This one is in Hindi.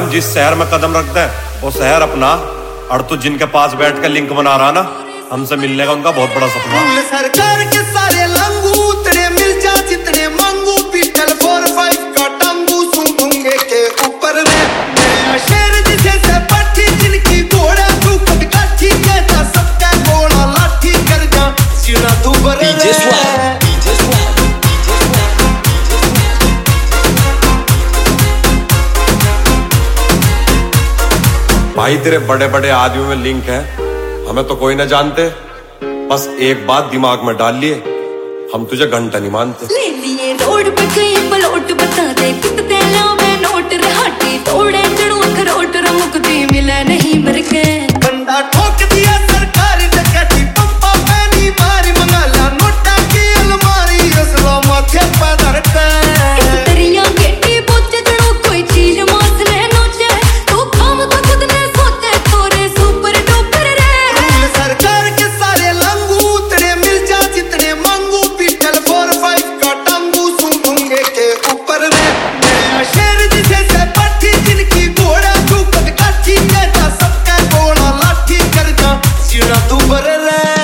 हम जिस शहर में कदम रखते हैं वो शहर अपना, और तू जिनके पास बैठ कर लिंक बना रहा ना, हमसे मिलने का उनका बहुत बड़ा सपना। सरकार के सारे लंगू उतरे मिल जा जितने मांगू, पिस्टल 4-5 का टांगू सुंगूंगे के ऊपर रे नया शेर जिसे से पट्टी जिनकी घोड़ा तू खुद काठी कहता सबका घोड़ा लाठी कर जा सीना तू बर भाई तेरे बड़े बड़े आदमियों में लिंक है, हमें तो कोई ना जानते, बस एक बात दिमाग में डाल लिए, हम तुझे घंटा नहीं मानते। ले लिए रोड पे कई प्लॉट बता दे कितने लो में नोट रहाटी तोड़े चढ़ू खरोट मुक्ति मिला नहीं मर के बंदा ठोक दिया सरकारी डकैती पंपा पैनी मारी मंगाला नोटा की अलमारी असला माथे पदर पे दरिया गेटी बोचे चढ़ू कोई चीज मास ले नोचे तू काम तो खुद ने सोचे तोरे सुपर डुपर रे सरकार के सारे लंगू उतरे मिल जा जितने मांगू, पिस्टल 4-5 का टांगू सुंगूंगे के ऊपर रे नया शेर जिसे से पट्टी जिनकी घोड़ा तू कद काठी कहता सबका घोड़ा लाठी कर जा सीना तू बर रे।